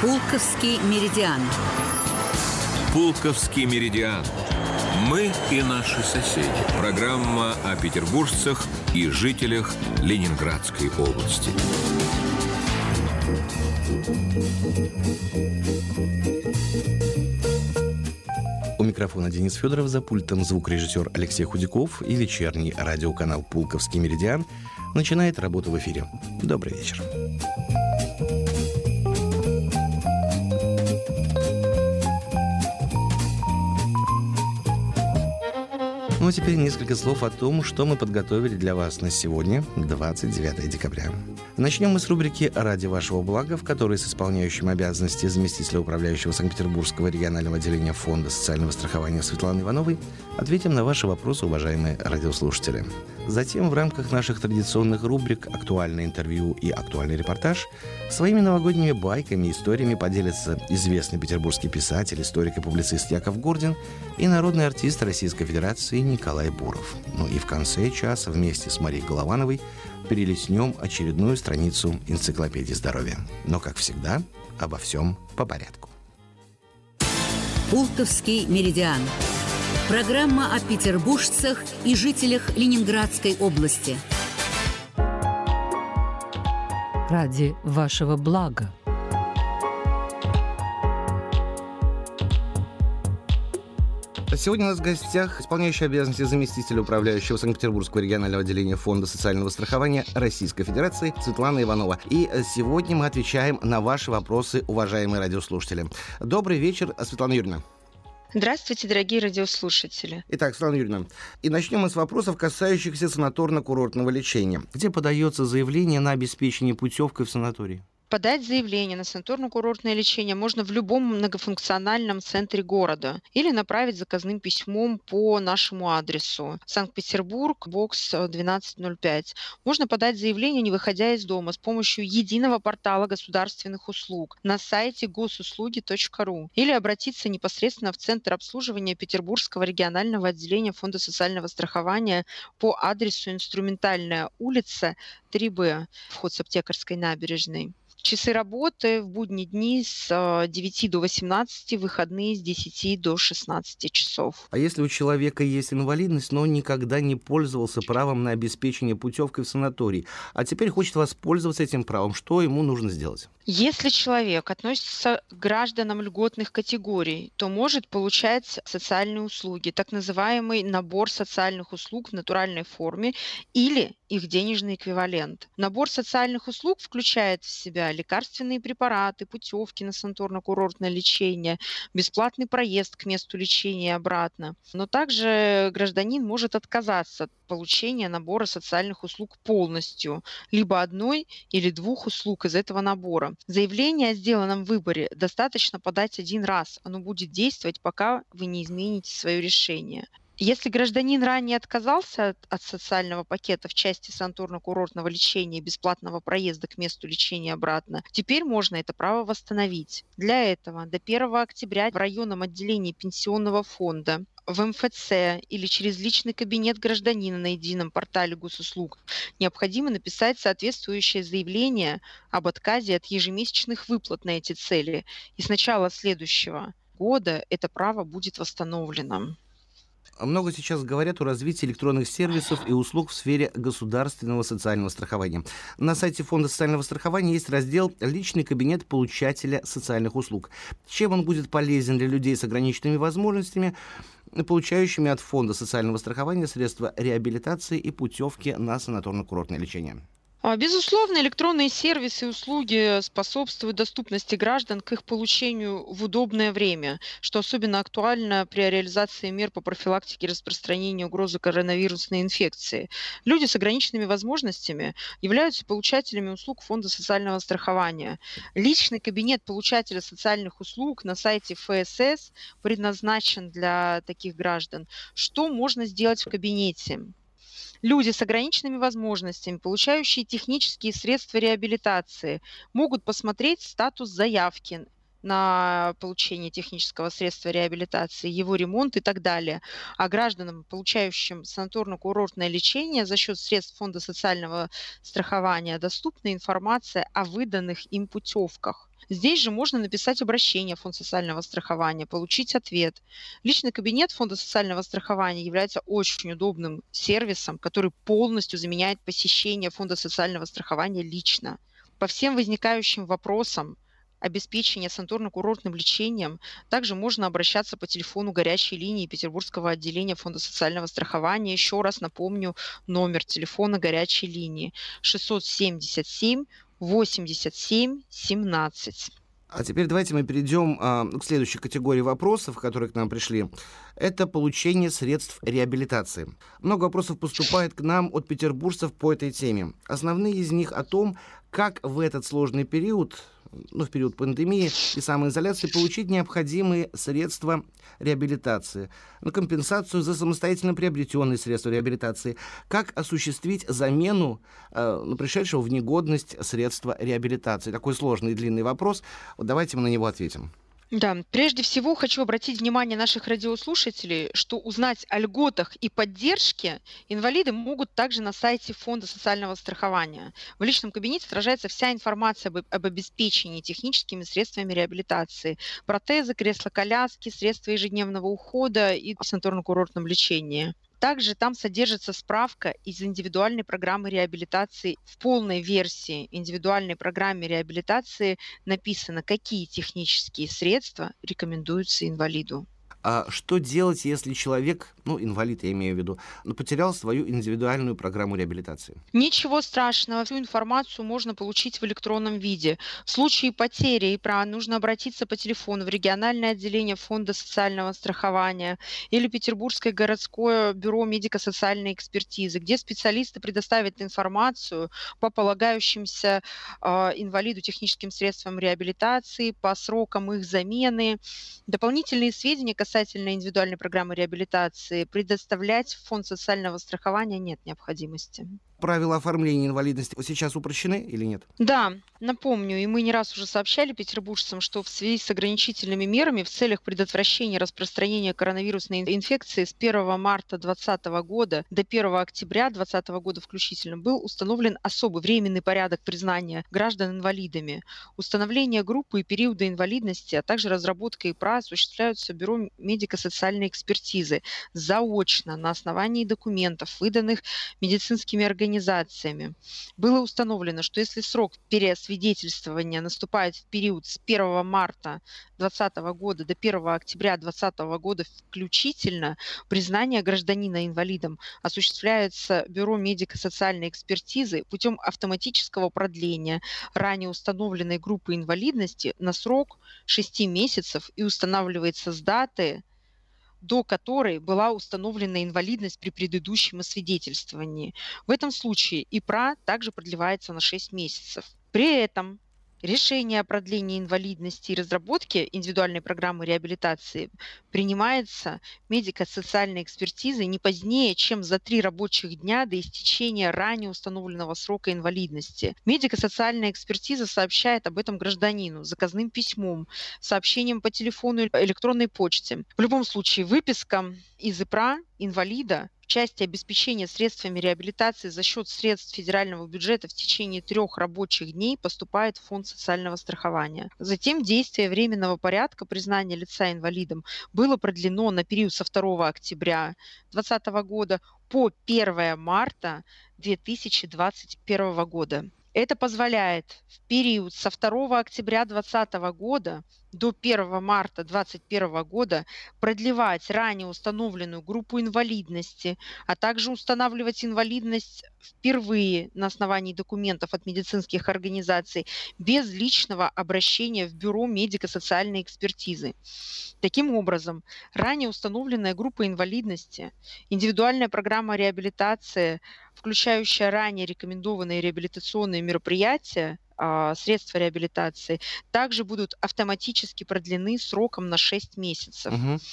Пулковский меридиан. Пулковский меридиан. Мы и наши соседи. Программа о петербуржцах и жителях Ленинградской области. У микрофона Денис Федоров, за пультом звукорежиссер Алексей Худяков, и вечерний радиоканал «Пулковский меридиан» начинает работу в эфире. Добрый вечер. Ну а теперь несколько слов о том, что мы подготовили для вас на сегодня, 29 декабря. Начнем мы с рубрики «Ради вашего блага», в которой с исполняющим обязанности заместителя управляющего Санкт-Петербургского регионального отделения Фонда социального страхования Светланы Ивановой ответим на ваши вопросы, уважаемые радиослушатели. Затем в рамках наших традиционных рубрик «Актуальное интервью» и «Актуальный репортаж» своими новогодними байками и историями поделятся известный петербургский писатель, историк и публицист Яков Гордин и народный артист Российской Федерации Николай Буров. Ну и в конце часа вместе с Марией Головановой перелистнем очередную страницу энциклопедии здоровья. Но, как всегда, обо всем по порядку. Пулковский меридиан. Программа о петербуржцах и жителях Ленинградской области. Ради вашего блага. Сегодня у нас в гостях исполняющий обязанности заместителя управляющего Санкт-Петербургского регионального отделения Фонда социального страхования Российской Федерации Светлана Иванова. И сегодня мы отвечаем на ваши вопросы, уважаемые радиослушатели. Добрый вечер, Светлана Юрьевна. Здравствуйте, дорогие радиослушатели. Итак, Светлана Юрьевна, и начнем мы с вопросов, касающихся санаторно-курортного лечения. Где подается заявление на обеспечение путевкой в санаторий? Подать заявление на санаторно-курортное лечение можно в любом многофункциональном центре города или направить заказным письмом по нашему адресу. Санкт-Петербург, бокс 1205. Можно подать заявление, не выходя из дома, с помощью единого портала государственных услуг на сайте госуслуги.ру или обратиться непосредственно в Центр обслуживания Петербургского регионального отделения Фонда социального страхования по адресу Инструментальная улица, 3Б, вход с Аптекарской набережной. Часы работы в будние дни с 9 до 18, выходные с 10 до 16 часов. А если у человека есть инвалидность, но он никогда не пользовался правом на обеспечение путевкой в санаторий, а теперь хочет воспользоваться этим правом, что ему нужно сделать? Если человек относится к гражданам льготных категорий, то может получать социальные услуги, так называемый набор социальных услуг в натуральной форме или их денежный эквивалент. Набор социальных услуг включает в себя лекарственные препараты, путевки на санаторно-курортное лечение, бесплатный проезд к месту лечения и обратно. Но также гражданин может отказаться от получения набора социальных услуг полностью, либо одной или двух услуг из этого набора. Заявление о сделанном выборе достаточно подать один раз. Оно будет действовать, пока вы не измените свое решение. Если гражданин ранее отказался от социального пакета в части санаторно-курортного лечения и бесплатного проезда к месту лечения обратно, теперь можно это право восстановить. Для этого до 1 октября в районном отделении пенсионного фонда, в МФЦ или через личный кабинет гражданина на едином портале госуслуг необходимо написать соответствующее заявление об отказе от ежемесячных выплат на эти цели. И с начала следующего года это право будет восстановлено. Много сейчас говорят о развитии электронных сервисов и услуг в сфере государственного социального страхования. На сайте Фонда социального страхования есть раздел «Личный кабинет получателя социальных услуг». Чем он будет полезен для людей с ограниченными возможностями, получающими от Фонда социального страхования средства реабилитации и путевки на санаторно-курортное лечение? Безусловно, электронные сервисы и услуги способствуют доступности граждан к их получению в удобное время, что особенно актуально при реализации мер по профилактике распространения угрозы коронавирусной инфекции. Люди с ограниченными возможностями являются получателями услуг Фонда социального страхования. Личный кабинет получателя социальных услуг на сайте ФСС предназначен для таких граждан. Что можно сделать в кабинете? Люди с ограниченными возможностями, получающие технические средства реабилитации, могут посмотреть статус заявки на получение технического средства реабилитации, его ремонт и так далее. А гражданам, получающим санаторно-курортное лечение за счет средств Фонда социального страхования, доступна информация о выданных им путевках. Здесь же можно написать обращение в Фонд социального страхования, получить ответ. Личный кабинет Фонда социального страхования является очень удобным сервисом, который полностью заменяет посещение Фонда социального страхования лично. По всем возникающим вопросам обеспечения санаторно-курортным лечением также можно обращаться по телефону горячей линии Петербургского отделения Фонда социального страхования. Еще раз напомню номер телефона горячей линии 677 87 17. А теперь давайте мы перейдем к следующей категории вопросов, которые к нам пришли. Это получение средств реабилитации. Много вопросов поступает к нам от петербуржцев по этой теме. Основные из них о том, как в этот сложный период, в период пандемии и самоизоляции, получить необходимые средства реабилитации, компенсацию за самостоятельно приобретенные средства реабилитации, как осуществить замену пришедшего в негодность средства реабилитации. Такой сложный и длинный вопрос. Вот давайте мы на него ответим. Да, прежде всего хочу обратить внимание наших радиослушателей, что узнать о льготах и поддержке инвалиды могут также на сайте Фонда социального страхования. В личном кабинете отражается вся информация об обеспечении техническими средствами реабилитации, протезы, кресла-коляски, средства ежедневного ухода и санаторно-курортном лечении. Также там содержится справка из индивидуальной программы реабилитации. В полной версии индивидуальной программы реабилитации написано, какие технические средства рекомендуются инвалиду. А что делать, если человек, инвалид я имею в виду, потерял свою индивидуальную программу реабилитации? Ничего страшного, всю информацию можно получить в электронном виде. В случае потери ИПРА нужно обратиться по телефону в региональное отделение Фонда социального страхования или Петербургское городское бюро медико-социальной экспертизы, где специалисты предоставят информацию по полагающимся инвалиду техническим средствам реабилитации, по срокам их замены. Дополнительные сведения касательно индивидуальной программы реабилитации предоставлять в Фонд социального страхования нет необходимости. Правила оформления инвалидности сейчас упрощены или нет? Да, напомню, и мы не раз уже сообщали петербуржцам, что в связи с ограничительными мерами в целях предотвращения распространения коронавирусной инфекции с 1 марта 2020 года до 1 октября 2020 года включительно был установлен особый временный порядок признания граждан инвалидами. Установление группы и периода инвалидности, а также разработка ИПРА осуществляются Бюро медико-социальной экспертизы заочно на основании документов, выданных медицинскими организациями. Было установлено, что если срок переосвидетельствования наступает в период с 1 марта 2020 года до 1 октября 2020 года включительно, признание гражданина инвалидом осуществляется Бюро медико-социальной экспертизы путем автоматического продления ранее установленной группы инвалидности на срок 6 месяцев и устанавливается с даты, до которой была установлена инвалидность при предыдущем освидетельствовании. В этом случае ИПРА также продлевается на 6 месяцев. При этом решение о продлении инвалидности и разработке индивидуальной программы реабилитации принимается медико-социальной экспертизой не позднее, чем за 3 рабочих дня до истечения ранее установленного срока инвалидности. Медико-социальная экспертиза сообщает об этом гражданину заказным письмом, сообщением по телефону или электронной почте. В любом случае, выписка из ИПРА инвалида в части обеспечения средствами реабилитации за счет средств федерального бюджета в течение 3 рабочих дней поступает в Фонд социального страхования. Затем действие временного порядка признания лица инвалидом было продлено на период со 2 октября 2020 года по 1 марта 2021 года. Это позволяет в период со 2 октября 2020 года до 1 марта 2021 года продлевать ранее установленную группу инвалидности, а также устанавливать инвалидность впервые на основании документов от медицинских организаций без личного обращения в Бюро медико-социальной экспертизы. Таким образом, ранее установленная группа инвалидности, индивидуальная программа реабилитации, включающая ранее рекомендованные реабилитационные мероприятия, средства реабилитации также будут автоматически продлены сроком на 6 месяцев.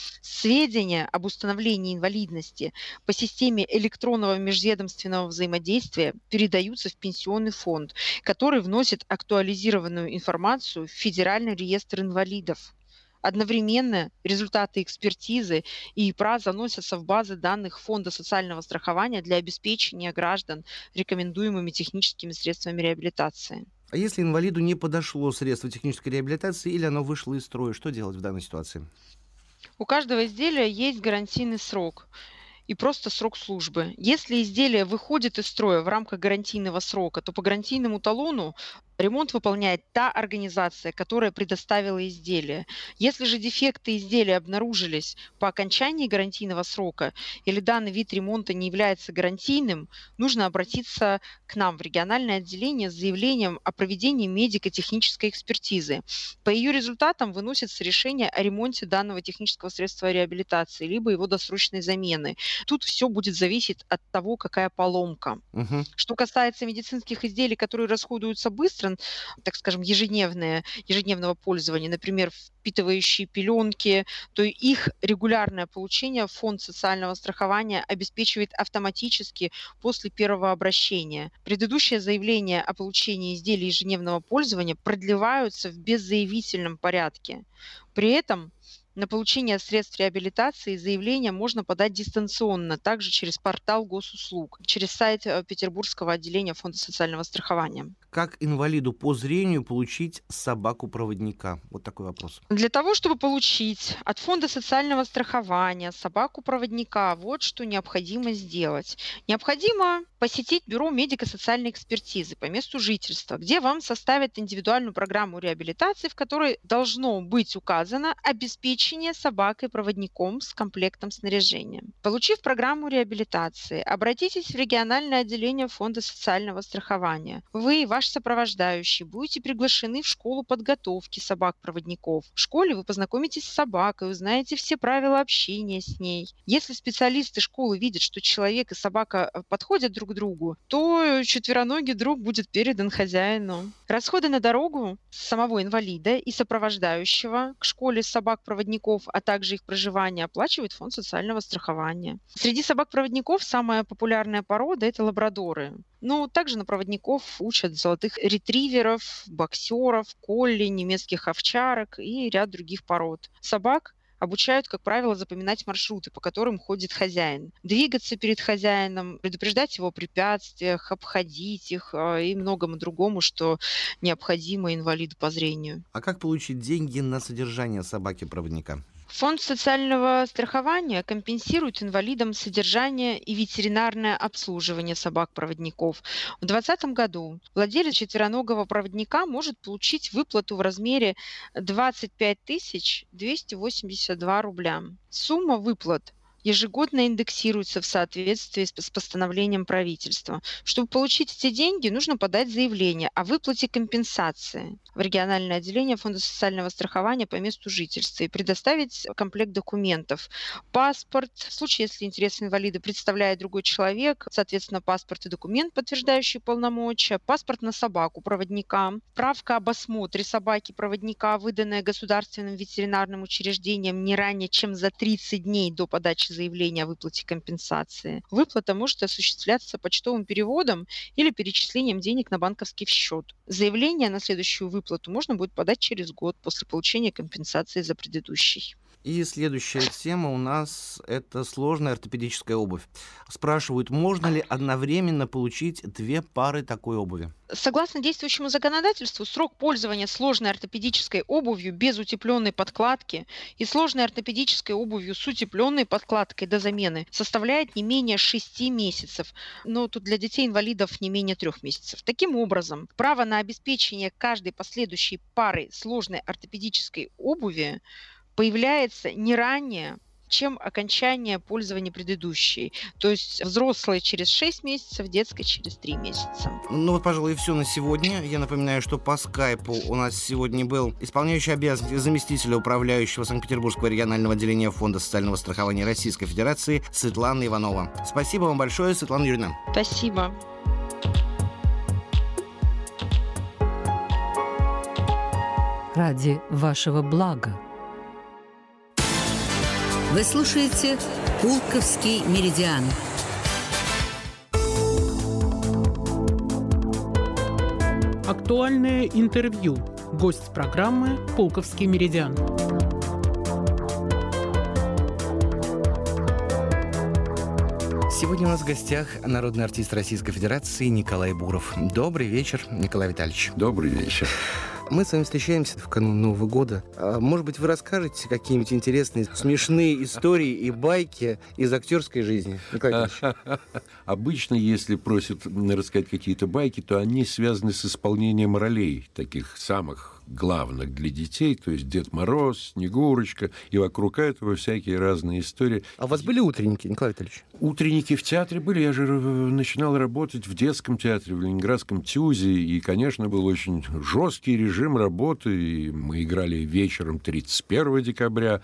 Сведения об установлении инвалидности по системе электронного межведомственного взаимодействия передаются в пенсионный фонд, который вносит актуализированную информацию в Федеральный реестр инвалидов. Одновременно результаты экспертизы и ИПРА заносятся в базы данных Фонда социального страхования для обеспечения граждан рекомендуемыми техническими средствами реабилитации. А если инвалиду не подошло средство технической реабилитации или оно вышло из строя, что делать в данной ситуации? У каждого изделия есть гарантийный срок и просто срок службы. Если изделие выходит из строя в рамках гарантийного срока, то по гарантийному талону ремонт выполняет та организация, которая предоставила изделие. Если же дефекты изделия обнаружились по окончании гарантийного срока или данный вид ремонта не является гарантийным, нужно обратиться к нам в региональное отделение с заявлением о проведении медико-технической экспертизы. По ее результатам выносится решение о ремонте данного технического средства реабилитации либо его досрочной замены. Тут все будет зависеть от того, какая поломка. Что касается медицинских изделий, которые расходуются быстро, так скажем, ежедневного пользования, например, впитывающие пеленки, то их регулярное получение Фонд социального страхования обеспечивает автоматически после первого обращения. Предыдущее заявление о получении изделий ежедневного пользования продлеваются в беззаявительном порядке. При этом на получение средств реабилитации заявление можно подать дистанционно, также через портал госуслуг, через сайт Петербургского отделения Фонда социального страхования. Как инвалиду по зрению получить собаку-проводника? Вот такой вопрос. Для того, чтобы получить от Фонда социального страхования собаку-проводника, вот что необходимо сделать. Необходимо посетить бюро медико-социальной экспертизы по месту жительства, где вам составят индивидуальную программу реабилитации, в которой должно быть указано обеспечение собакой-проводником с комплектом снаряжения. Получив программу реабилитации, обратитесь в региональное отделение Фонда социального страхования. Вы и ваш сопровождающий будете приглашены в школу подготовки собак-проводников. В школе вы познакомитесь с собакой, узнаете все правила общения с ней. Если специалисты школы видят, что человек и собака подходят друг к другу, то четвероногий друг будет передан хозяину. Расходы на дорогу самого инвалида и сопровождающего к школе собак-проводников, а также их проживание оплачивает Фонд социального страхования. Среди собак-проводников самая популярная порода – это лабрадоры. Но также на проводников учат золотых ретриверов, боксеров, колли, немецких овчарок и ряд других пород. Собак обучают, как правило, запоминать маршруты, по которым ходит хозяин, двигаться перед хозяином, предупреждать его о препятствиях, обходить их и многому другому, что необходимо инвалиду по зрению. А как получить деньги на содержание собаки-проводника? Фонд социального страхования компенсирует инвалидам содержание и ветеринарное обслуживание собак-проводников. В 2020 году владелец четвероногого проводника может получить выплату в размере 25 282 рубля. Сумма выплат ежегодно индексируется в соответствии с постановлением правительства. Чтобы получить эти деньги, нужно подать заявление о выплате компенсации в региональное отделение Фонда социального страхования по месту жительства и предоставить комплект документов. Паспорт, в случае, если интерес инвалида представляет другой человек, соответственно, паспорт и документ, подтверждающий полномочия, паспорт на собаку проводника, справка об осмотре собаки-проводника, выданная государственным ветеринарным учреждением не ранее, чем за 30 дней до подачи заявления о выплате компенсации. Выплата может осуществляться почтовым переводом или перечислением денег на банковский счет. Заявление на следующую выплату можно будет подать через год после получения компенсации за предыдущий. И следующая тема у нас – это сложная ортопедическая обувь. Спрашивают, можно ли одновременно получить 2 пары такой обуви? Согласно действующему законодательству, срок пользования сложной ортопедической обувью без утепленной подкладки и сложной ортопедической обувью с утепленной подкладкой до замены составляет не менее 6 месяцев, но тут для детей-инвалидов не менее 3 месяцев. Таким образом, право на обеспечение каждой последующей пары сложной ортопедической обуви появляется не ранее, чем окончание пользования предыдущей. То есть взрослые через 6 месяцев, детская через 3 месяца. Ну вот, пожалуй, и все на сегодня. Я напоминаю, что по скайпу у нас сегодня был исполняющий обязанности заместителя управляющего Санкт-Петербургского регионального отделения Фонда социального страхования Российской Федерации Светлана Иванова. Спасибо вам большое, Светлана Юрьевна. Спасибо. ради вашего блага. Вы слушаете «Пулковский меридиан». Актуальное интервью. Гость программы «Пулковский меридиан». Сегодня у нас в гостях народный артист Российской Федерации Николай Буров. Добрый вечер, Николай Витальевич. Добрый вечер. Мы с вами встречаемся в канун Нового года. Может быть, вы расскажете какие-нибудь интересные, смешные истории и байки из актерской жизни, Николай Витальевич? Обычно, если просят рассказать какие-то байки, то они связаны с исполнением ролей, таких самых главных для детей, то есть Дед Мороз, Снегурочка, и вокруг этого всякие разные истории. А у вас были утренники, Николай Витальевич? Утренники в театре были. Я же начинал работать в детском театре, в Ленинградском ТЮЗе, и, конечно, был очень жесткий режим работы, и мы играли вечером 31 декабря,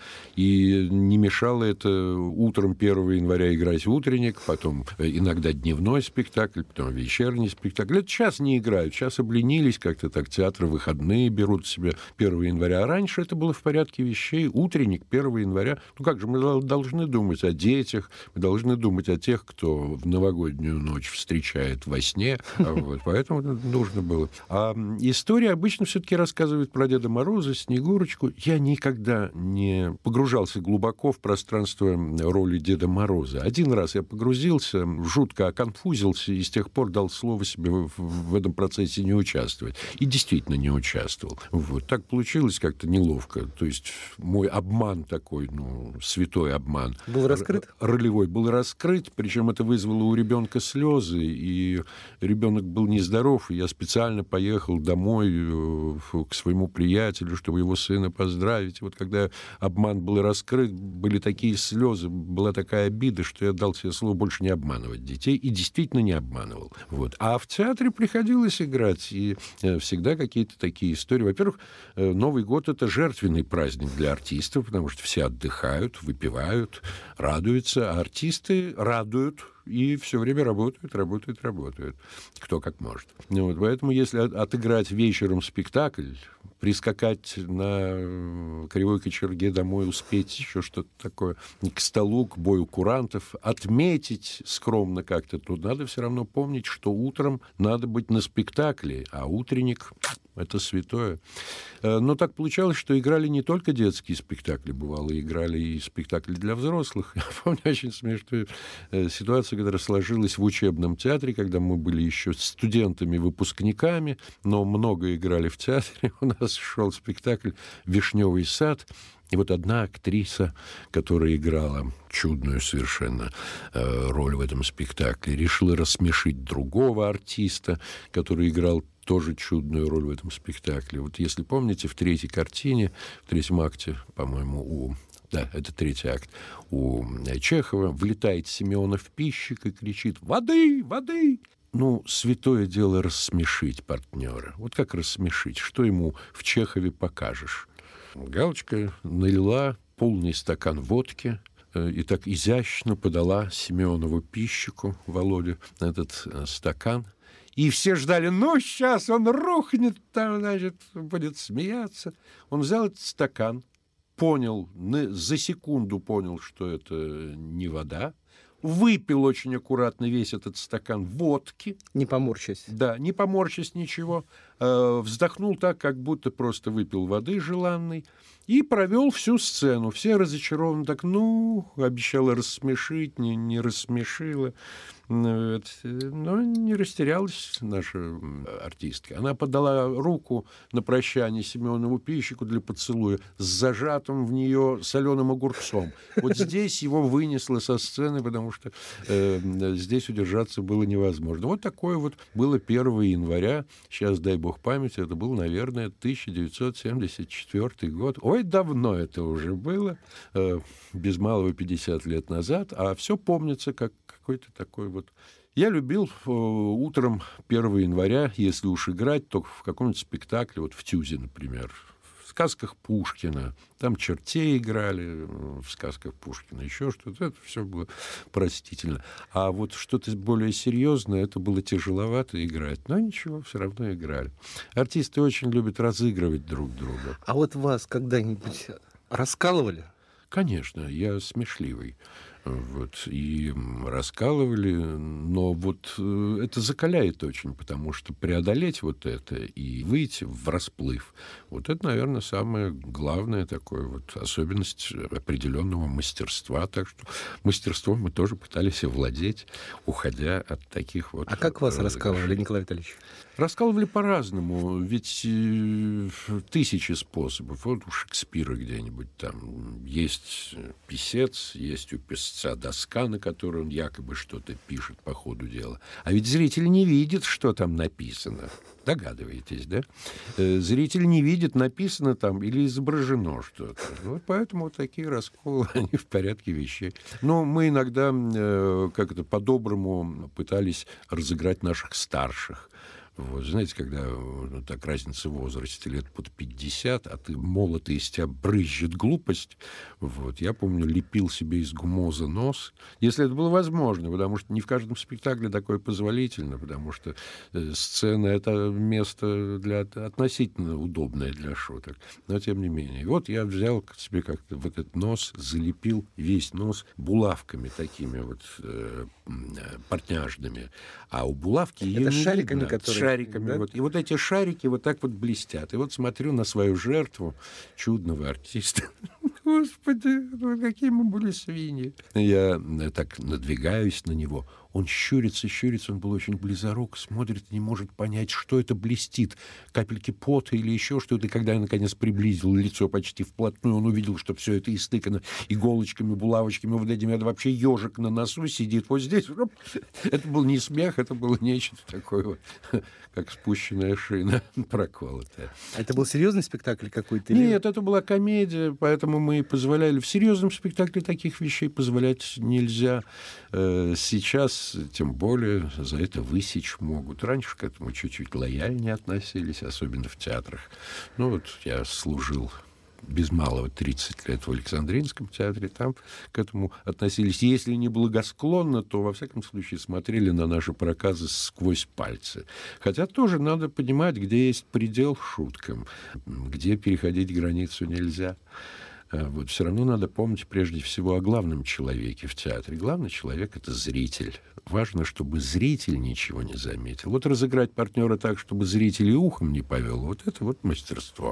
и не мешало это утром 1 января играть утренник, потом иногда дневной спектакль, потом вечерний спектакль. Это сейчас не играют, сейчас обленились как-то так, театры выходные берут себе 1 января. А раньше это было в порядке вещей. Утренник 1 января. Ну как же, мы должны думать о детях, мы должны думать о тех, кто в новогоднюю ночь встречает во сне. Поэтому нужно было. А история обычно все-таки рассказывает про Деда Мороза, Снегурочку. Я никогда не погружался глубоко в пространство роли Деда Мороза. Один раз я погрузился, жутко оконфузился, и с тех пор дал слово себе в этом процессе не участвовать. И действительно не участвовал. Вот. Так получилось как-то неловко. То есть мой обман такой, святой обман. Был раскрыт? Ролевой был раскрыт, причем это вызвало у ребенка слезы, и ребенок был нездоров, и я специально поехал домой к своему приятелю, чтобы его сына поздравить. И вот когда обман был раскрыт, были такие слезы, была такая обида, что я дал себе слово больше не обманывать детей, и действительно не обманывал. Вот. А в театре приходилось играть, и всегда какие-то такие истории. Во-первых, Новый год — это жертвенный праздник для артистов, потому что все отдыхают, выпивают, радуются, а артисты радуют и все время работают. Кто как может. Вот. Поэтому, если отыграть вечером спектакль, прискакать на кривой кочерге домой, успеть еще что-то такое, к столу, к бою курантов, отметить скромно как-то, то надо все равно помнить, что утром надо быть на спектакле, а утренник — это святое. Но так получалось, что играли не только детские спектакли, бывало, играли и спектакли для взрослых. Я помню очень смешную ситуацию, которая сложилась в учебном театре, когда мы были еще студентами-выпускниками, но много играли в театре. У нас шел спектакль «Вишневый сад». И вот одна актриса, которая играла чудную совершенно роль в этом спектакле, решила рассмешить другого артиста, который играл тоже чудную роль в этом спектакле. Вот если помните, в третьей картине, в третьем акте, по-моему, это третий акт, у Чехова влетает Семенов Пищик и кричит: «Воды! Воды!» Святое дело рассмешить партнера. Вот как рассмешить? Что ему в Чехове покажешь? Галочка налила полный стакан водки и так изящно подала Семенову Пищику, Володе, этот стакан. И все ждали, сейчас он рухнет, там, будет смеяться. Он взял этот стакан, за секунду понял, что это не вода, выпил очень аккуратно весь этот стакан водки. Не поморщась. Да, не поморщась ничего. Вздохнул так, как будто просто выпил воды желанной, и провел всю сцену. Все разочарованно так, обещала рассмешить, не рассмешила. Но не растерялась наша артистка. Она подала руку на прощание Семенову Пищику для поцелуя с зажатым в нее соленым огурцом. Вот здесь его вынесло со сцены, потому что здесь удержаться было невозможно. Вот такое вот было 1 января. Сейчас, дай бог памяти, это был, наверное, 1974 год. Ой, давно это уже было, без малого 50 лет назад, а все помнится как какой-то такой вот. Я любил утром 1 января, если уж играть, то в каком-нибудь спектакле, вот в ТЮЗе, например, сказках Пушкина. Там чертей играли в сказках Пушкина, еще что-то. Это все было простительно. А вот что-то более серьезное, это было тяжеловато играть. Но ничего, все равно играли. Артисты очень любят разыгрывать друг друга. А вот вас когда-нибудь раскалывали? Конечно, я смешливый. Вот, и раскалывали, но вот это закаляет очень, потому что преодолеть вот это и выйти в расплыв, вот это, наверное, самое главное такое вот особенность определенного мастерства. Так что мастерством мы тоже пытались овладеть, уходя от таких вот... А как вас раскалывали, Николай Витальевич? Раскалывали по-разному, ведь тысячи способов. Вот у Шекспира где-нибудь там есть писец, есть у писца доска, на которой он якобы что-то пишет по ходу дела. А ведь зритель не видит, что там написано. Догадываетесь, да? Зритель не видит, написано там или изображено что-то. Вот поэтому вот такие расколы, они в порядке вещей. Но мы иногда как-то по-доброму пытались разыграть наших старших. Вот, знаете, когда так разница в возрасте лет под 50, а ты молод, и из тебя брызжет глупость, вот, я помню, лепил себе из гумоза нос, если это было возможно, потому что не в каждом спектакле такое позволительно, потому что сцена — это место относительно удобное для шуток, но тем не менее. И вот я взял себе как-то в этот нос, залепил весь нос булавками такими вот портняжными, а у булавки ее это не шариками, видно. которые... Шариками, да? вот. И вот эти шарики вот так вот блестят. И вот смотрю на свою жертву, чудного артиста. Господи, какие мы были свиньи. Я так надвигаюсь на него. Он щурится, он был очень близорук, смотрит и не может понять, что это блестит. Капельки пота или еще что-то. И когда я, наконец, приблизил лицо почти вплотную, он увидел, что все это истыкано иголочками, булавочками, вот этими. Это вообще ежик на носу сидит вот здесь. Это был не смех, это было нечто такое вот, как спущенная шина проколотая. А это был серьезный спектакль какой-то? Нет, это была комедия, поэтому мы позволяли. В серьезном спектакле таких вещей позволять нельзя. Сейчас тем более за это высечь могут. Раньше к этому чуть-чуть лояльнее относились, особенно в театрах. Ну вот я служил без малого 30 лет в Александринском театре, там к этому относились, если не благосклонно, то, во всяком случае, смотрели на наши проказы сквозь пальцы. Хотя тоже надо понимать, где есть предел шуткам, где переходить границу нельзя. Вот, все равно надо помнить прежде всего о главном человеке в театре. Главный человек — это зритель. Важно, чтобы зритель ничего не заметил. Вот разыграть партнера так, чтобы зритель и ухом не повел, вот это вот мастерство.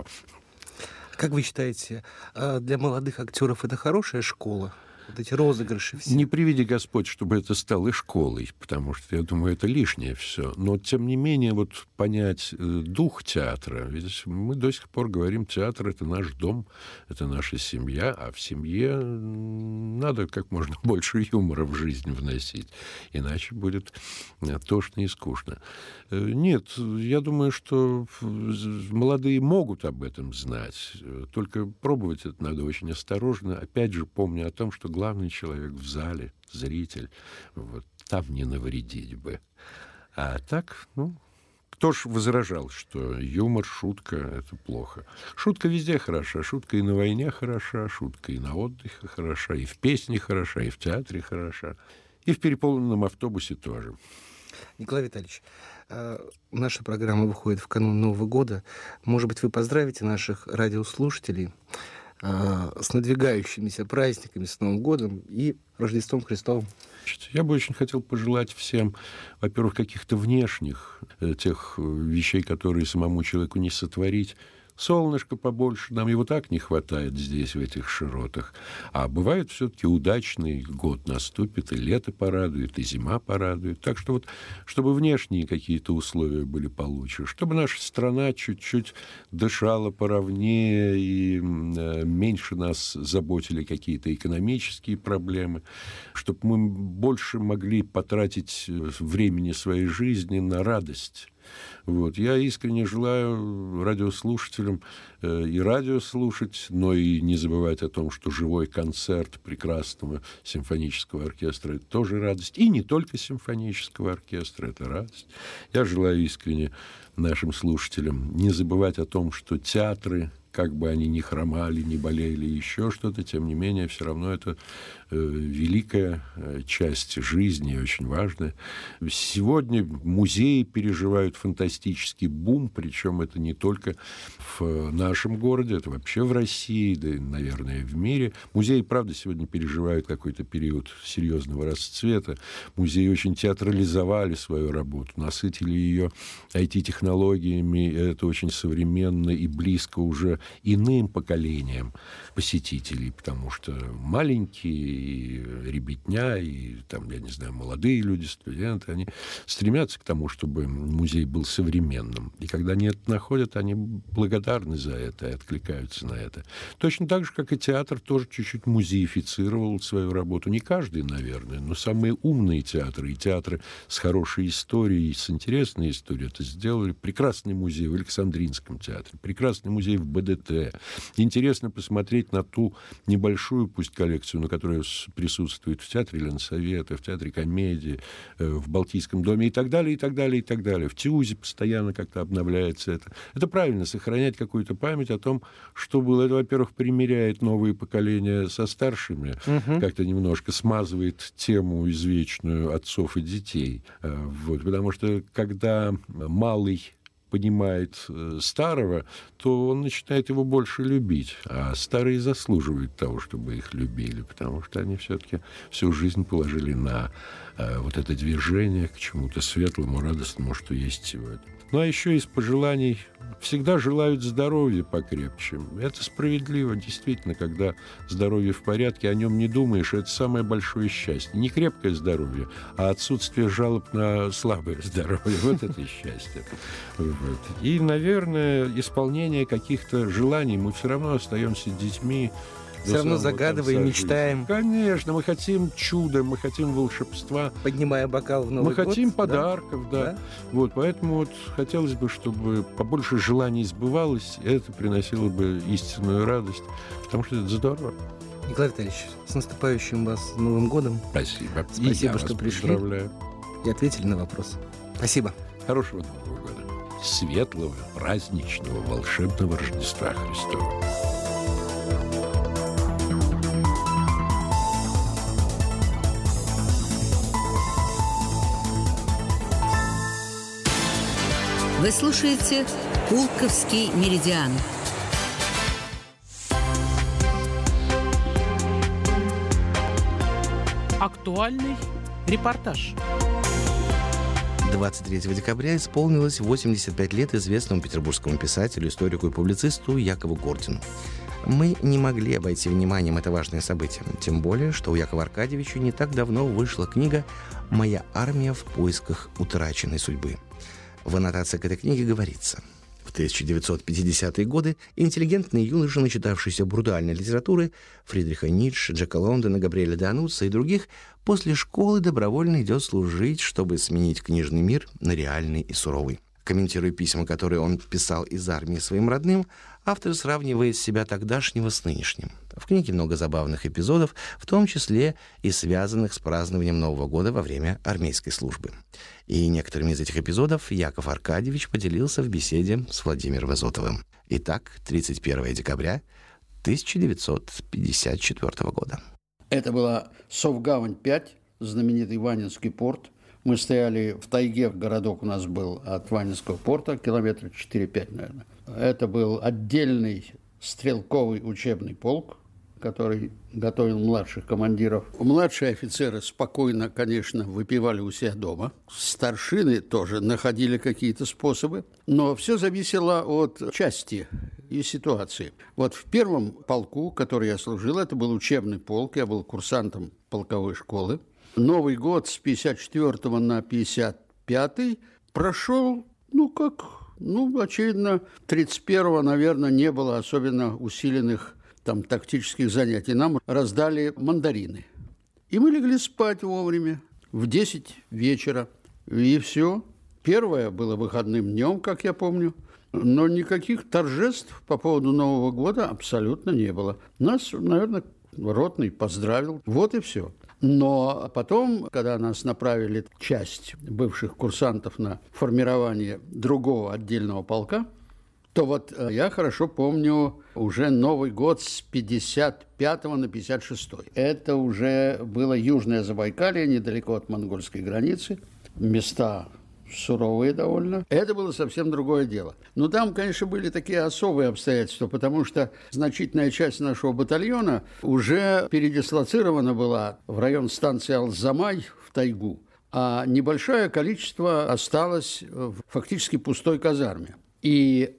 Как вы считаете, для молодых актеров это хорошая школа? Вот эти розыгрыши все. Не приведи Господь, чтобы это стало школой, потому что, я думаю, это лишнее все. Но, тем не менее, вот понять дух театра, ведь мы до сих пор говорим, театр — это наш дом, это наша семья, а в семье надо как можно больше юмора в жизнь вносить, иначе будет тошно и скучно. Нет, я думаю, что молодые могут об этом знать, только пробовать это надо очень осторожно, опять же, помня о том, что главный человек в зале, зритель, вот там не навредить бы. А так, кто ж возражал, что юмор, шутка — это плохо? Шутка везде хороша. Шутка и на войне хороша, шутка и на отдыхе хороша, и в песне хороша, и в театре хороша, и в переполненном автобусе тоже. Николай Витальевич, наша программа выходит в канун Нового года. Может быть, вы поздравите наших радиослушателей с надвигающимися праздниками, с Новым годом и Рождеством Христовым? Я бы очень хотел пожелать всем, во-первых, каких-то внешних тех вещей, которые самому человеку не сотворить. Солнышко побольше, нам его так не хватает здесь, в этих широтах. А бывает все-таки удачный год наступит, и лето порадует, и зима порадует. Так что вот, чтобы внешние какие-то условия были получше, чтобы наша страна чуть-чуть дышала поровнее, и меньше нас заботили какие-то экономические проблемы, чтобы мы больше могли потратить времени своей жизни на радость. Вот. Я искренне желаю радиослушателям и радио слушать, но и не забывать о том, что живой концерт прекрасного симфонического оркестра — это тоже радость. И не только симфонического оркестра — это радость. Я желаю искренне нашим слушателям не забывать о том, что театры как бы они ни хромали, ни болели, еще что-то, тем не менее, все равно это великая часть жизни, очень важная. Сегодня музеи переживают фантастический бум, причем это не только в нашем городе, это вообще в России, да и, наверное, в мире. Музеи, правда, сегодня переживают какой-то период серьезного расцвета. Музеи очень театрализовали свою работу, насытили ее IT-технологиями. Это очень современно и близко уже иным поколениям посетителей, потому что маленькие и ребятня, и там, я не знаю, молодые люди, студенты, они стремятся к тому, чтобы музей был современным. И когда они это находят, они благодарны за это и откликаются на это. Точно так же, как и театр тоже чуть-чуть музеифицировал свою работу. Не каждый, наверное, но самые умные театры и театры с хорошей историей, с интересной историей это сделали. Прекрасный музей в Александринском театре, прекрасный музей в БДТ. Интересно посмотреть на ту небольшую, пусть коллекцию, на которой присутствует в театре Ленсовета, в театре комедии, в Балтийском доме и так далее, и так далее, и так далее. В ТИУЗе постоянно как-то обновляется это. Это правильно, сохранять какую-то память о том, что было. Это, во-первых, примиряет новые поколения со старшими, как-то немножко смазывает тему извечную отцов и детей. Вот. Потому что когда малый понимает старого, то он начинает его больше любить. А старые заслуживают того, чтобы их любили, потому что они все-таки всю жизнь положили на вот это движение к чему-то светлому, радостному, что есть в этом. Ну, а еще из пожеланий всегда желают здоровья покрепче. Это справедливо, действительно, когда здоровье в порядке, о нем не думаешь, это самое большое счастье. Не крепкое здоровье, а отсутствие жалоб на слабое здоровье. Вот это счастье. И, наверное, исполнение каких-то желаний. Мы все равно остаемся детьми. Все равно загадываем, мечтаем. Конечно, мы хотим чуда, мы хотим волшебства. Поднимая бокал в Новый год. Мы хотим подарков, да. Вот, поэтому вот хотелось бы, чтобы побольше желаний сбывалось, и это приносило бы истинную радость, потому что это здорово. Николай Витальевич, с наступающим вас Новым годом. Спасибо. Спасибо, что пришли. Поздравляю. И ответили на вопрос. Спасибо. Хорошего Нового года. Светлого, праздничного, волшебного Рождества Христова. Вы слушаете «Пулковский меридиан». Актуальный репортаж. 23 декабря исполнилось 85 лет известному петербургскому писателю, историку и публицисту Якову Гордину. Мы не могли обойти вниманием это важное событие. Тем более, что у Якова Аркадьевича не так давно вышла книга «Моя армия в поисках утраченной судьбы». В аннотации к этой книге говорится: в 1950-е годы интеллигентный юноша, начитавшийся брутальной литературы Фридриха Ницше, Джека Лондона, Габриэля Дануца и других, после школы добровольно идет служить, чтобы сменить книжный мир на реальный и суровый. Комментируя письма, которые он писал из армии своим родным, автор сравнивает себя тогдашнего с нынешним. В книге много забавных эпизодов, в том числе и связанных с празднованием Нового года во время армейской службы. И некоторыми из этих эпизодов Яков Аркадьевич поделился в беседе с Владимиром Изотовым. Итак, 31 декабря 1954 года. Это была Совгавань-5, знаменитый Ванинский порт. Мы стояли в тайге, городок у нас был от Ванинского порта, километра 4-5, наверное. Это был отдельный стрелковый учебный полк, который готовил младших командиров. Младшие офицеры спокойно, конечно, выпивали у себя дома. Старшины тоже находили какие-то способы. Но все зависело от части и ситуации. Вот в первом полку, который я служил, это был учебный полк. Я был курсантом полковой школы. Новый год с 54 на 55 прошел, очевидно, 31-го, наверное, не было особенно усиленных там тактических занятий. Нам раздали мандарины. И мы легли спать вовремя, в 10 вечера. И все. Первое было выходным днем, как я помню. Но никаких торжеств по поводу Нового года абсолютно не было. Нас, наверное, ротный поздравил. Вот и все. Но потом, когда нас направили часть бывших курсантов на формирование другого отдельного полка, то вот я хорошо помню уже Новый год с 55 на 56. Это уже было Южное Забайкалье, недалеко от монгольской границы. Места суровые довольно. Это было совсем другое дело. Но там, конечно, были такие особые обстоятельства, потому что значительная часть нашего батальона уже передислоцирована была в район станции Алзамай в тайгу, а небольшое количество осталось в фактически пустой казарме. И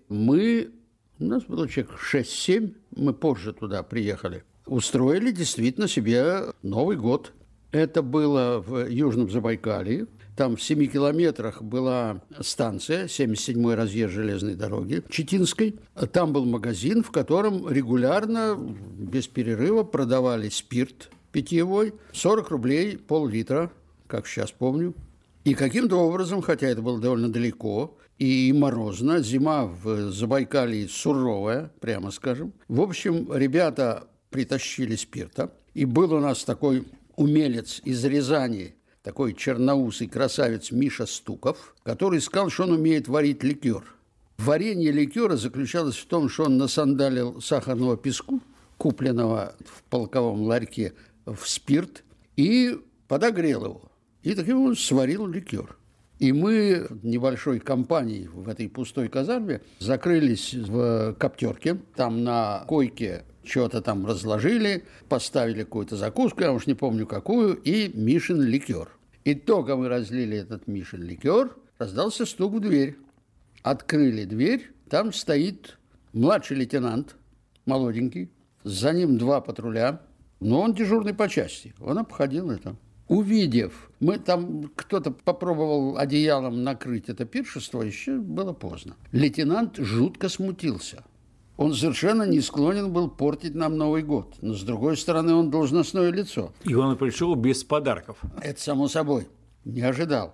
у нас было человек 6-7, мы позже туда приехали, устроили действительно себе Новый год. Это было в Южном Забайкалье. Там в 7 километрах была станция, 77-й разъезд железной дороги Читинской. Там был магазин, в котором регулярно, без перерыва, продавали спирт питьевой. 40 рублей, пол-литра, как сейчас помню. И каким-то образом, хотя это было довольно далеко и морозно, зима в Забайкалье суровая, прямо скажем. В общем, ребята притащили спирта. И был у нас такой умелец из Рязани, такой черноусый красавец Миша Стуков, который сказал, что он умеет варить ликер. Варенье ликера заключалось в том, что он насандалил сахарного песку, купленного в полковом ларьке, в спирт, и подогрел его. И таким он сварил ликер. И мы небольшой компанией в этой пустой казарме закрылись в коптерке. Там на койке что-то там разложили, поставили какую-то закуску, я уж не помню какую, и Мишин ликер. И только мы разлили этот Мишин ликер, раздался стук в дверь. Открыли дверь, там стоит младший лейтенант, молоденький, за ним 2 патруля, но он дежурный по части, он обходил это. Увидев, там кто-то попробовал одеялом накрыть это пиршество, еще было поздно. Лейтенант жутко смутился. Он совершенно не склонен был портить нам Новый год. Но, с другой стороны, он должностное лицо. И он пришел без подарков. Это само собой. Не ожидал.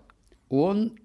Он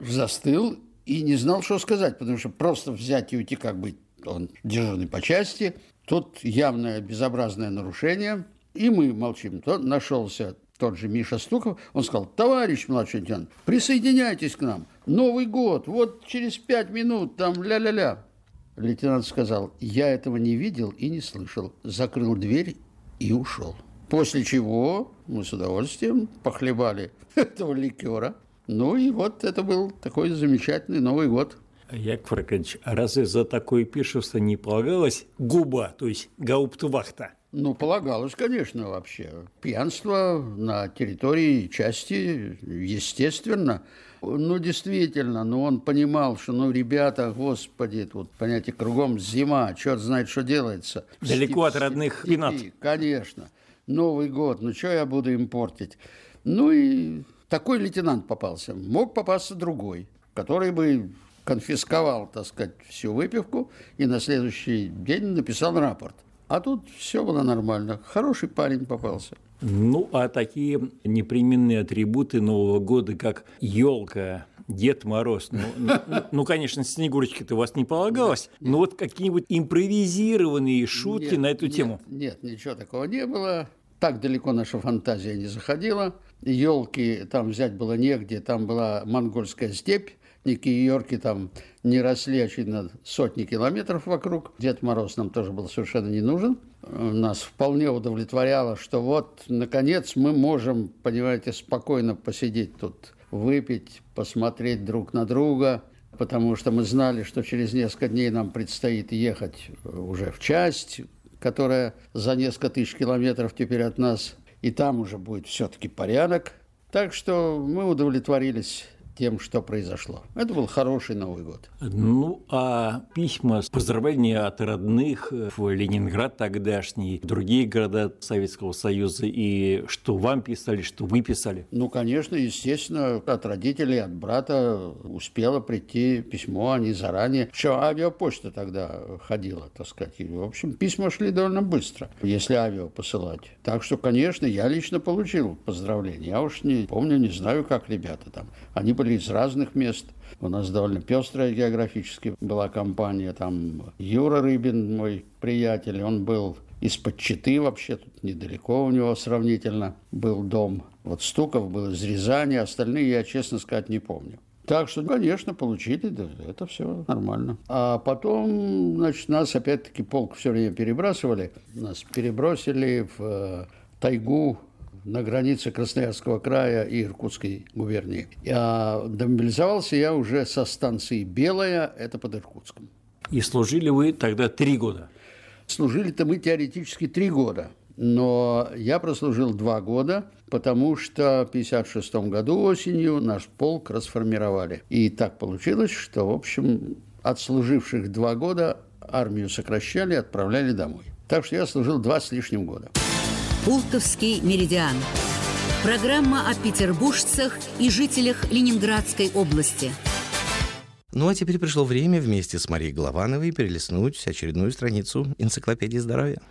застыл и не знал, что сказать, потому что просто взять и уйти, как быть, он дежурный по части. Тут явное безобразное нарушение. И мы молчим. Тут нашелся тот же Миша Стуков, он сказал: товарищ младший лейтенант, присоединяйтесь к нам. Новый год, вот через 5 минут, там ля-ля-ля. Лейтенант сказал: я этого не видел и не слышал. Закрыл дверь и ушел. После чего мы с удовольствием похлебали этого ликера. Ну и вот это был такой замечательный Новый год. Яков Аркадьевич, а разве за такое пиршество не полагалась губа, то есть гауптвахта? Ну, полагалось, конечно, вообще. Пьянство на территории части, естественно. Ну, действительно, он понимал, что, ребята, господи, тут, понимаете, кругом зима, черт знает, что делается. Далеко от родных пенат. Конечно. Новый год, что я буду им портить? Ну, и такой лейтенант попался. Мог попасться другой, который бы конфисковал, так сказать, всю выпивку и на следующий день написал рапорт. А тут все было нормально. Хороший парень попался. Ну, а такие непременные атрибуты Нового года, как елка, Дед Мороз, конечно, Снегурочка-то у вас не полагалось, но вот какие-нибудь импровизированные шутки на эту тему? Нет, ничего такого не было. Так далеко наша фантазия не заходила. Елки там взять было негде, там была монгольская степь. Никакие елки там не росли, очевидно, сотни километров вокруг. Дед Мороз нам тоже был совершенно не нужен. Нас вполне удовлетворяло, что вот, наконец, мы можем, понимаете, спокойно посидеть тут, выпить, посмотреть друг на друга, потому что мы знали, что через несколько дней нам предстоит ехать уже в часть, которая за несколько тысяч километров теперь от нас, и там уже будет все-таки порядок. Так что мы удовлетворились тем, что произошло. Это был хороший Новый год. Ну, а письма, поздравления от родных в Ленинград тогдашний, в другие города Советского Союза, и что вам писали, что вы писали? Ну, конечно, естественно, от родителей, от брата успело прийти письмо, они заранее. Еще авиапочта тогда ходила, так сказать. И, в общем, письма шли довольно быстро, если авиа посылать. Так что, конечно, я лично получил поздравления. Я уж не помню, не знаю, как ребята там. Они были из разных мест. У нас довольно пестрая географически была компания. Там Юра Рыбин, мой приятель, он был из-под Читы вообще, тут недалеко у него сравнительно был дом. Вот Стуков был из Рязани, остальные я, честно сказать, не помню. Так что, конечно, получили, да, это все нормально. А потом, значит, нас опять-таки полк все время перебрасывали. Нас перебросили в тайгу на границе Красноярского края и Иркутской губернии. Демобилизовался я уже со станции Белая, это под Иркутском. И служили вы тогда 3 года? Служили-то мы теоретически 3 года. Но я прослужил 2 года, потому что в 1956 году осенью наш полк расформировали. И так получилось, что, в общем, отслуживших 2 года армию сокращали и отправляли домой. Так что я служил 2 с лишним года. Пулковский меридиан. Программа о петербуржцах и жителях Ленинградской области. Ну а теперь пришло время вместе с Марией Головановой перелистнуть очередную страницу энциклопедии здоровья.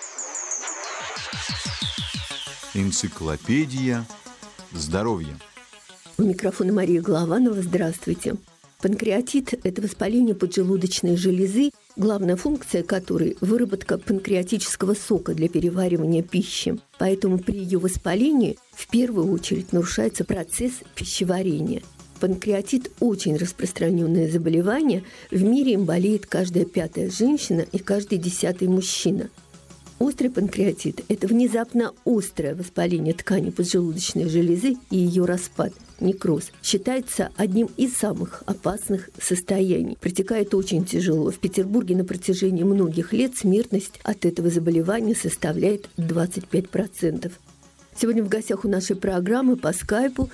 Энциклопедия здоровья. У микрофона Мария Голованова. Здравствуйте. Панкреатит – это воспаление поджелудочной железы, главная функция которой – выработка панкреатического сока для переваривания пищи. Поэтому при ее воспалении в первую очередь нарушается процесс пищеварения. Панкреатит – очень распространенное заболевание. В мире им болеет каждая 5-я женщина и каждый 10-й мужчина. Острый панкреатит – это внезапно острое воспаление ткани поджелудочной железы и ее распад, некроз. Считается одним из самых опасных состояний. Протекает очень тяжело. В Петербурге на протяжении многих лет смертность от этого заболевания составляет 25%. Сегодня в гостях у нашей программы по скайпу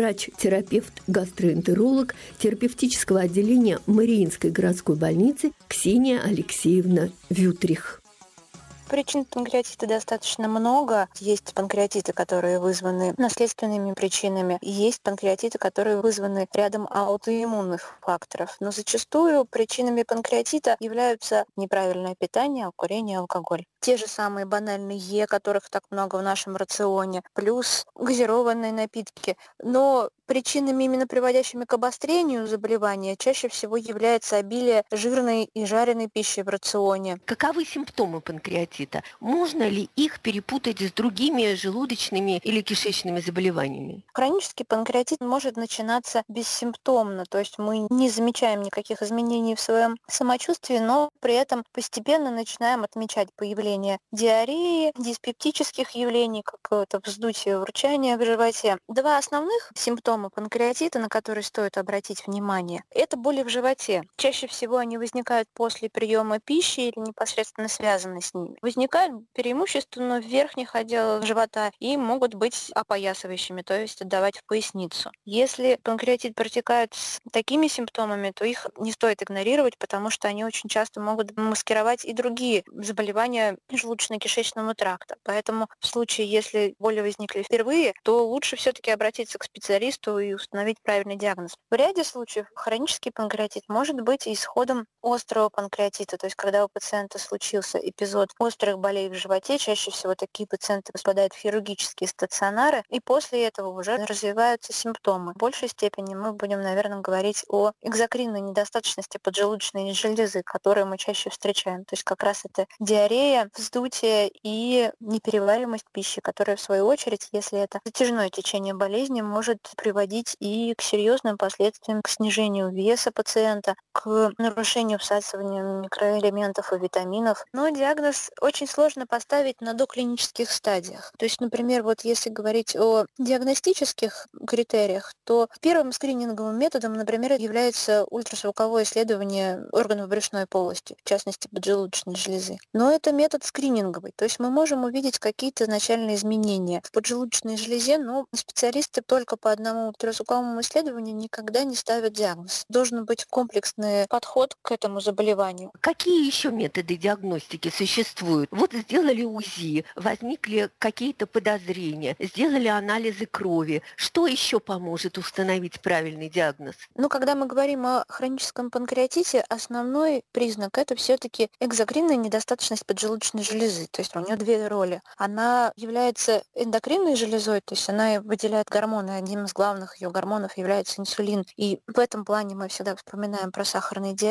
врач-терапевт-гастроэнтеролог терапевтического отделения Мариинской городской больницы Ксения Алексеевна Вютрих. Причин панкреатита достаточно много. Есть панкреатиты, которые вызваны наследственными причинами. Есть панкреатиты, которые вызваны рядом аутоиммунных факторов. Но зачастую причинами панкреатита являются неправильное питание, курение, алкоголь. Те же самые банальные Е, которых так много в нашем рационе, плюс газированные напитки. Но причинами, именно приводящими к обострению заболевания, чаще всего является обилие жирной и жареной пищи в рационе. Каковы симптомы панкреатита? Можно ли их перепутать с другими желудочными или кишечными заболеваниями? Хронический панкреатит может начинаться бессимптомно, то есть мы не замечаем никаких изменений в своем самочувствии, но при этом постепенно начинаем отмечать появление диареи, диспептических явлений, какое-то вздутие, урчание в животе. 2 основных симптома панкреатита, на которые стоит обратить внимание, это боли в животе. Чаще всего они возникают после приема пищи или непосредственно связаны с ними. Возникают преимущественно в верхних отделах живота и могут быть опоясывающими, то есть отдавать в поясницу. Если панкреатит протекает с такими симптомами, то их не стоит игнорировать, потому что они очень часто могут маскировать и другие заболевания желудочно-кишечного тракта. Поэтому в случае, если боли возникли впервые, то лучше все-таки обратиться к специалисту и установить правильный диагноз. В ряде случаев хронический панкреатит может быть исходом острого панкреатита, то есть когда у пациента случился эпизод острых болей в животе, чаще всего такие пациенты попадают в хирургические стационары, и после этого уже развиваются симптомы. В большей степени мы будем, наверное, говорить о экзокринной недостаточности поджелудочной железы, которую мы чаще встречаем. То есть как раз это диарея, вздутие и неперевариваемость пищи, которая, в свою очередь, если это затяжное течение болезни, может приводить и к серьезным последствиям, к снижению веса пациента, к нарушению всасывания микроэлементов и витаминов. Но диагноз очень сложно поставить на доклинических стадиях. То есть, например, вот если говорить о диагностических критериях, то первым скрининговым методом, например, является ультразвуковое исследование органов брюшной полости, в частности, поджелудочной железы. Но это метод скрининговый, то есть мы можем увидеть какие-то начальные изменения в поджелудочной железе, но специалисты только по одному ультразвуковому исследованию никогда не ставят диагноз. Должен быть комплексный подход к этому заболеванию. Какие еще методы диагностики существуют? Вот сделали УЗИ, возникли какие-то подозрения, сделали анализы крови. Что еще поможет установить правильный диагноз? Когда мы говорим о хроническом панкреатите, основной признак – это все-таки экзокринная недостаточность поджелудочной железы. То есть у нее 2 роли. Она является эндокринной железой, то есть она выделяет гормоны. Одним из главных ее гормонов является инсулин. И в этом плане мы всегда вспоминаем про сахарный диабет.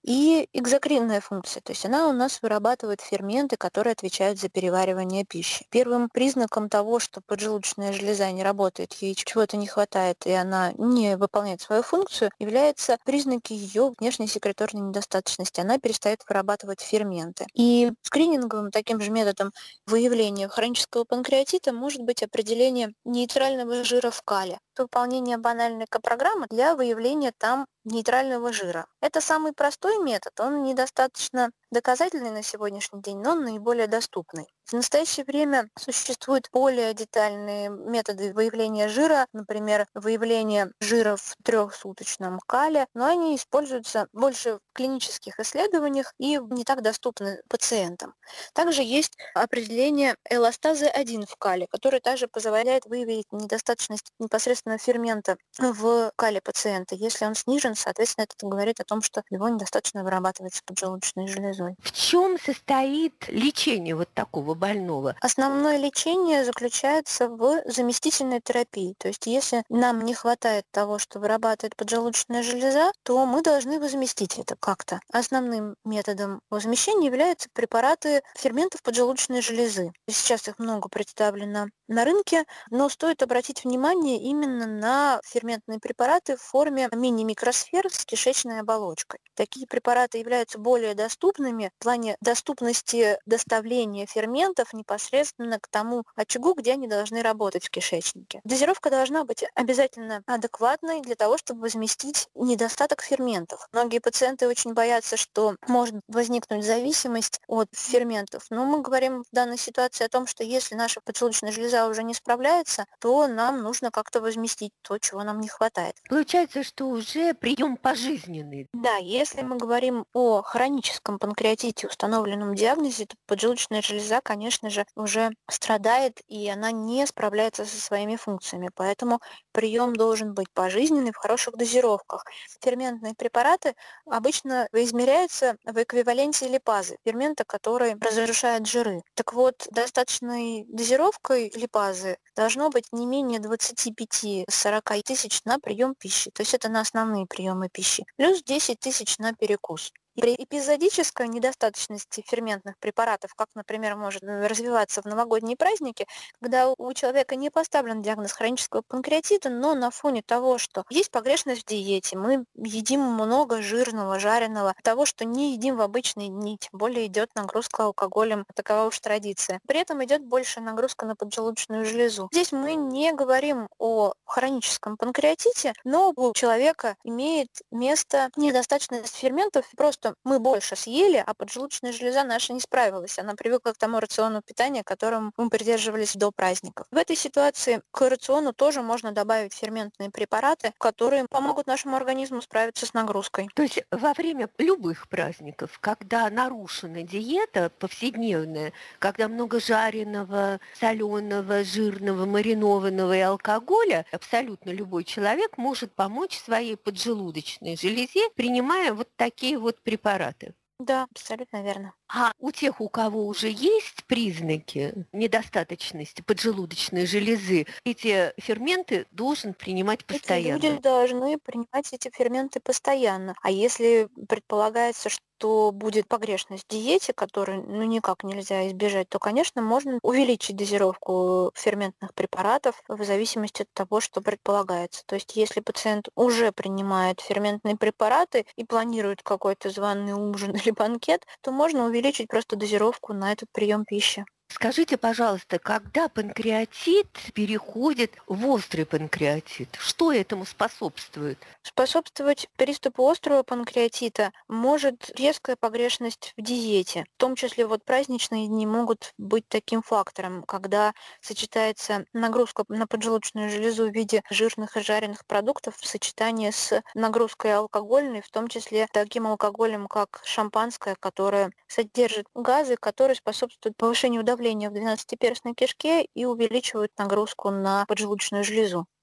и экзокринная функция, то есть она у нас вырабатывает ферменты, которые отвечают за переваривание пищи. Первым признаком того, что поджелудочная железа не работает, ей чего-то не хватает, и она не выполняет свою функцию, являются признаки ее внешней секреторной недостаточности. Она перестает вырабатывать ферменты. И скрининговым таким же методом выявления хронического панкреатита может быть определение нейтрального жира в кале. Это выполнение банальной программы для выявления там нейтрального жира. Это самый простой метод, он недостаточно доказательный на сегодняшний день, но он наиболее доступный. В настоящее время существуют более детальные методы выявления жира, например, выявление жира в 3-суточном кале, но они используются больше в клинических исследованиях и не так доступны пациентам. Также есть определение эластазы 1 в кале, которое также позволяет выявить недостаточность непосредственно фермента в кале пациента. Если он снижен, соответственно, это говорит о том, что его недостаточно вырабатывается поджелудочной железой. В чем состоит лечение вот такого больного? Основное лечение заключается в заместительной терапии. То есть если нам не хватает того, что вырабатывает поджелудочная железа, то мы должны возместить это как-то. Основным методом возмещения являются препараты ферментов поджелудочной железы. Сейчас их много представлено на рынке, но стоит обратить внимание именно на ферментные препараты в форме мини-микросфер с кишечной оболочкой. Такие препараты являются более доступными в плане доступности доставления ферментов непосредственно к тому очагу, где они должны работать в кишечнике. Дозировка должна быть обязательно адекватной для того, чтобы возместить недостаток ферментов. Многие пациенты очень боятся, что может возникнуть зависимость от ферментов, но мы говорим в данной ситуации о том, что если наша поджелудочная железа уже не справляется, то нам нужно как-то возместить то, чего нам не хватает. Получается, что уже прием пожизненный. Да, если мы говорим о хроническом панкреатите, установленном диагнозе, то поджелудочная железа, конечно же, уже страдает, и она не справляется со своими функциями. Поэтому прием должен быть пожизненный в хороших дозировках. Ферментные препараты обычно измеряются в эквиваленте липазы, фермента, который разрушает жиры. Так вот, достаточной дозировкой липазы должно быть не менее 25-40 тысяч на прием пищи. То есть это на основные приемы пищи. Плюс 10 тысяч на перекус. При эпизодической недостаточности ферментных препаратов, как, например, может развиваться в новогодние праздники, когда у человека не поставлен диагноз хронического панкреатита, но на фоне того, что есть погрешность в диете, мы едим много жирного, жареного, того, что не едим в обычные дни, тем более идет нагрузка алкоголем, такова уж традиция. При этом идет больше нагрузка на поджелудочную железу. Здесь мы не говорим о хроническом панкреатите, но у человека имеет место недостаточность ферментов, просто мы больше съели, а поджелудочная железа наша не справилась. Она привыкла к тому рациону питания, которым мы придерживались до праздников. В этой ситуации к рациону тоже можно добавить ферментные препараты, которые помогут нашему организму справиться с нагрузкой. То есть во время любых праздников, когда нарушена диета повседневная, когда много жареного, соленого, жирного, маринованного и алкоголя, абсолютно любой человек может помочь своей поджелудочной железе, принимая вот такие вот препараты. Да, абсолютно верно. А у тех, у кого уже есть признаки недостаточности поджелудочной железы, эти ферменты должен принимать постоянно? Эти люди должны принимать эти ферменты постоянно. А если предполагается, что будет погрешность в диете, которую никак нельзя избежать, то, конечно, можно увеличить дозировку ферментных препаратов в зависимости от того, что предполагается. То есть если пациент уже принимает ферментные препараты и планирует какой-то званый ужин или банкет, то можно увеличить просто дозировку на этот прием пищи. Скажите, пожалуйста, когда панкреатит переходит в острый панкреатит, что этому способствует? Способствовать приступу острого панкреатита может резкая погрешность в диете. В том числе праздничные дни могут быть таким фактором, когда сочетается нагрузка на поджелудочную железу в виде жирных и жареных продуктов в сочетании с нагрузкой алкогольной, в том числе таким алкоголем, как шампанское, которое содержит газы, которые способствуют повышению давления в 12-перстной кишке и увеличивают нагрузку на поджелудочную железу.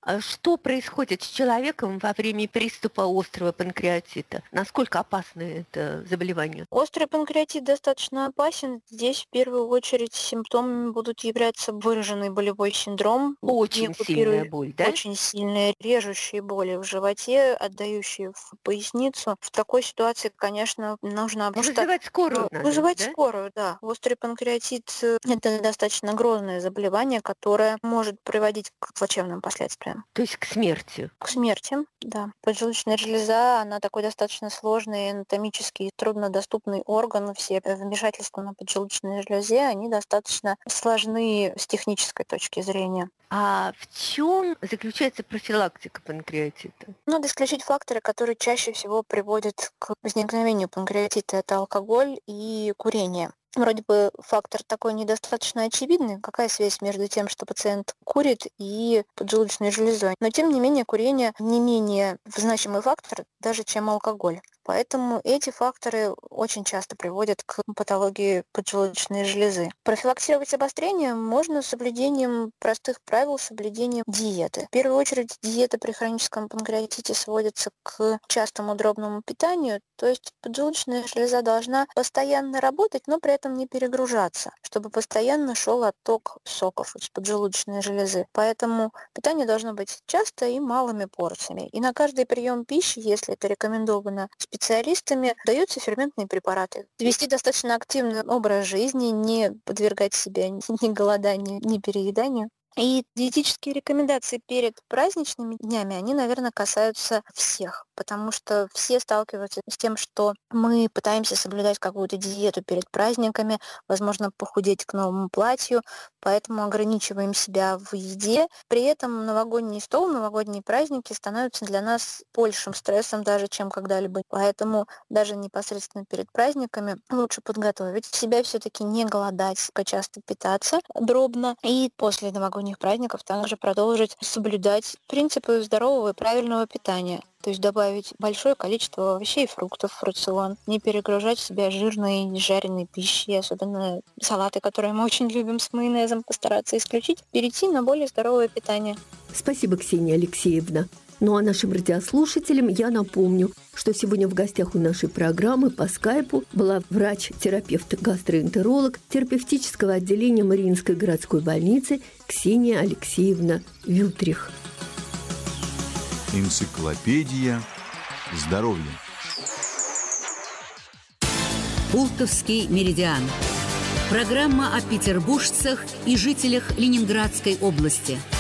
А что происходит с человеком во время приступа острого панкреатита? Насколько опасно это заболевание? Острый панкреатит достаточно опасен. Здесь в первую очередь симптомами будут являться выраженный болевой синдром. Очень сильная боль, да? Очень сильные режущие боли в животе, отдающие в поясницу. В такой ситуации, конечно, нужно вызывать скорую. Вызывать скорую, да. Острый панкреатит – это достаточно грозное заболевание, которое может приводить к плачевным последствиям. То есть к смерти? К смерти, да. Поджелудочная железа, она такой достаточно сложный, анатомический, труднодоступный орган. Все вмешательства на поджелудочной железе, они достаточно сложны с технической точки зрения. А в чем заключается профилактика панкреатита? Надо исключить факторы, которые чаще всего приводят к возникновению панкреатита. Это алкоголь и курение. Вроде бы фактор такой недостаточно очевидный, какая связь между тем, что пациент курит, и поджелудочной железой. Но тем не менее курение не менее значимый фактор даже, чем алкоголь. Поэтому эти факторы очень часто приводят к патологии поджелудочной железы. Профилактировать обострение можно с соблюдением простых правил, соблюдением диеты. В первую очередь диета при хроническом панкреатите сводится к частому дробному питанию, то есть поджелудочная железа должна постоянно работать, но при этом не перегружаться, чтобы постоянно шел отток соков из поджелудочной железы. Поэтому питание должно быть часто и малыми порциями. И на каждый прием пищи, если это рекомендовано специалистами, даются ферментные препараты. Вести достаточно активный образ жизни, не подвергать себя ни голоданию, ни перееданию. И диетические рекомендации перед праздничными днями, они, наверное, касаются всех, потому что все сталкиваются с тем, что мы пытаемся соблюдать какую-то диету перед праздниками, возможно, похудеть к новому платью, поэтому ограничиваем себя в еде. При этом новогодний стол, новогодние праздники становятся для нас большим стрессом даже, чем когда-либо. Поэтому даже непосредственно перед праздниками лучше подготовить себя, все-таки не голодать, часто питаться дробно, и после новогодних праздников также продолжить соблюдать принципы здорового и правильного питания. То есть добавить большое количество овощей и фруктов в рацион, не перегружать себя жирной, жареной пищей, особенно салаты, которые мы очень любим с майонезом, постараться исключить, перейти на более здоровое питание. Спасибо, Ксения Алексеевна. Ну а нашим радиослушателям я напомню, что сегодня в гостях у нашей программы по скайпу была врач-терапевт-гастроэнтеролог терапевтического отделения Мариинской городской больницы Ксения Алексеевна Вютрих. Энциклопедия здоровья. Пулковский меридиан. Программа о петербуржцах и жителях Ленинградской области.